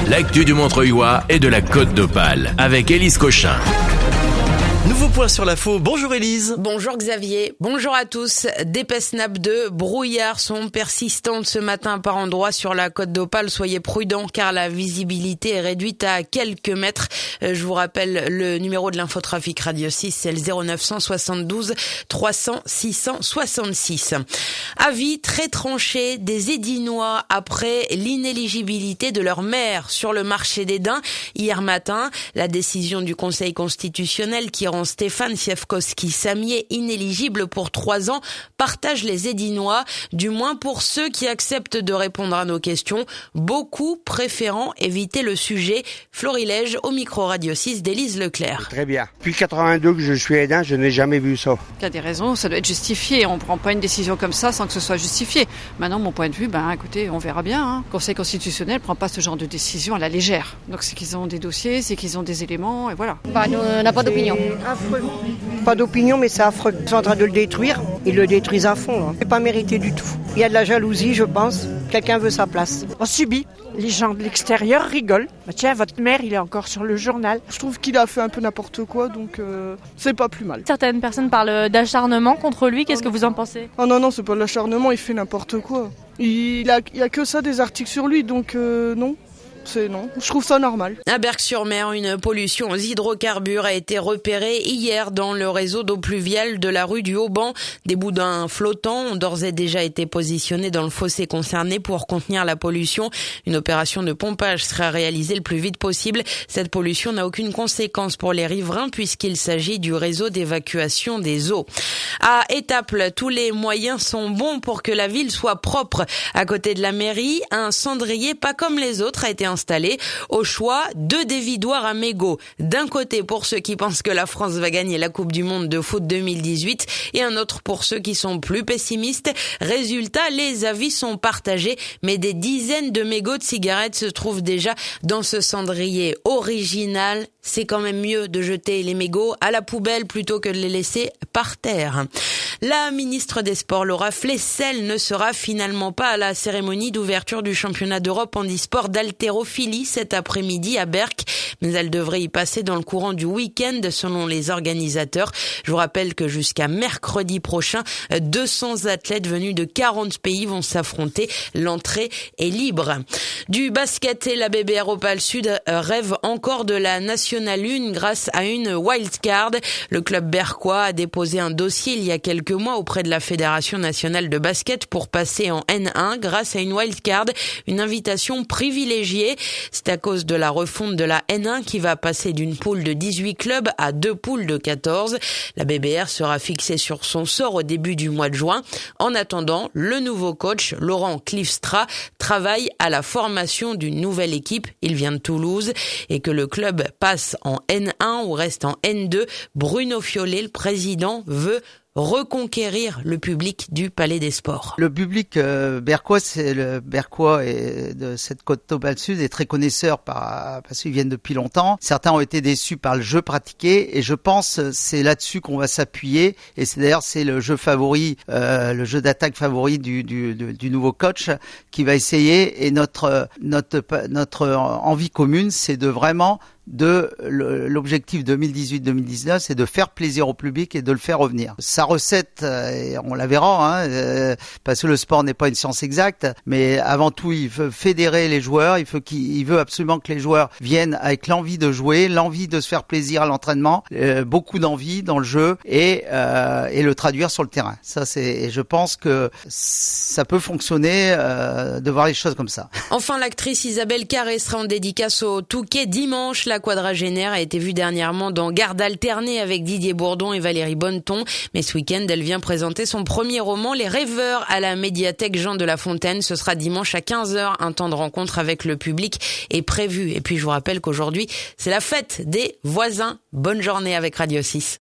l'actu du Montreuilois et de la Côte d'Opale avec Élise Cochin. Nouveau point sur l'info. Bonjour Élise. Bonjour Xavier. Bonjour à tous. Des nappes de brouillard sont persistantes ce matin par endroits sur la Côte d'Opale. Soyez prudents car la visibilité est réduite à quelques mètres. Je vous rappelle le numéro de l'infotrafic Radio 6, c'est le 0972 300 666. Avis très tranché des Édinois après l'inéligibilité de leur maire sur le marché des Daims. Hier matin, la décision du Conseil constitutionnel qui rend Stéphane Siefkowski-Samier inéligible pour 3 ans partage les Édinois, du moins pour ceux qui acceptent de répondre à nos questions, beaucoup préférant éviter le sujet. Florilège au micro Radio 6 d'Élise Leclerc. Très bien. Depuis 82 que je suis aidant, je n'ai jamais vu ça. Il y a des raisons, ça doit être justifié. On ne prend pas une décision comme ça sans que ce soit justifié. Maintenant, mon point de vue, écoutez, on verra bien. Le Conseil constitutionnel ne prend pas ce genre de décision à la légère. Donc c'est qu'ils ont des dossiers, c'est qu'ils ont des éléments, et voilà. Nous, on n'a pas d'opinion. Affreux. Pas d'opinion, mais c'est affreux. Ils sont en train de le détruire. Ils le détruisent à fond. C'est pas mérité du tout. Il y a de la jalousie, je pense. Quelqu'un veut sa place. On subit. Les gens de l'extérieur rigolent. Tiens, votre maire, il est encore sur le journal. Je trouve qu'il a fait un peu n'importe quoi, donc c'est pas plus mal. Certaines personnes parlent d'acharnement contre lui. Qu'est-ce que vous en pensez ? Oh non, c'est pas de l'acharnement, il fait n'importe quoi. Il y a que ça des articles sur lui, donc non. Non, je trouve ça normal. À Berck-sur-Mer, une pollution aux hydrocarbures a été repérée hier dans le réseau d'eau pluviale de la rue du Haut-Banc. Des boudins flottants ont d'ores et déjà été positionnés dans le fossé concerné pour contenir la pollution. Une opération de pompage sera réalisée le plus vite possible. Cette pollution n'a aucune conséquence pour les riverains puisqu'il s'agit du réseau d'évacuation des eaux. À Étaples, tous les moyens sont bons pour que la ville soit propre. À côté de la mairie, un cendrier pas comme les autres a été installé. Au choix, 2 dévidoirs à mégots. D'un côté pour ceux qui pensent que la France va gagner la Coupe du Monde de foot 2018 et un autre pour ceux qui sont plus pessimistes. Résultat, les avis sont partagés, mais des dizaines de mégots de cigarettes se trouvent déjà dans ce cendrier original. C'est quand même mieux de jeter les mégots à la poubelle plutôt que de les laisser par terre. La ministre des Sports, Laura Flessel, ne sera finalement pas à la cérémonie d'ouverture du championnat d'Europe handisport d'haltérophilie cet après-midi à Berck, mais elle devrait y passer dans le courant du week-end selon les organisateurs. Je vous rappelle que jusqu'à mercredi prochain, 200 athlètes venus de 40 pays vont s'affronter. L'entrée est libre. Du basket et la BBR Opale Sud rêve encore de la Nationale 1 grâce à une wildcard. Le club berquois a déposé un dossier il y a quelques mois auprès de la Fédération nationale de basket pour passer en N1 grâce à une wildcard, une invitation privilégiée. C'est à cause de la refonte de la N1 qui va passer d'une poule de 18 clubs à 2 poules de 14. La BBR sera fixée sur son sort au début du mois de juin. En attendant, le nouveau coach, Laurent Cliffstra, travaille à la formation d'une nouvelle équipe. Il vient de Toulouse et que le club passe en N1 ou reste en N2. Bruno Fiolet, le président, veut reconquérir le public du Palais des Sports. Le public berquois, c'est le berquois et de cette côte d'Opale Sud est très connaisseur parce qu'ils viennent depuis longtemps. Certains ont été déçus par le jeu pratiqué et je pense c'est là-dessus qu'on va s'appuyer et c'est d'ailleurs le jeu favori, le jeu d'attaque favori du nouveau coach qui va essayer et notre envie commune, c'est de vraiment l'objectif 2018-2019, c'est de faire plaisir au public et de le faire revenir. Sa recette, on la verra, parce que le sport n'est pas une science exacte, mais avant tout, il veut fédérer les joueurs, il veut absolument que les joueurs viennent avec l'envie de jouer, l'envie de se faire plaisir à l'entraînement, beaucoup d'envie dans le jeu et le traduire sur le terrain. Et je pense que ça peut fonctionner de voir les choses comme ça. Enfin, l'actrice Isabelle Carré sera en dédicace au Touquet dimanche. La quadragénaire a été vue dernièrement dans Garde alternée avec Didier Bourdon et Valérie Bonneton. Mais ce week-end, elle vient présenter son premier roman, Les Rêveurs, à la médiathèque Jean de La Fontaine. Ce sera dimanche à 15h. Un temps de rencontre avec le public est prévu. Et puis, je vous rappelle qu'aujourd'hui, c'est la fête des voisins. Bonne journée avec Radio 6.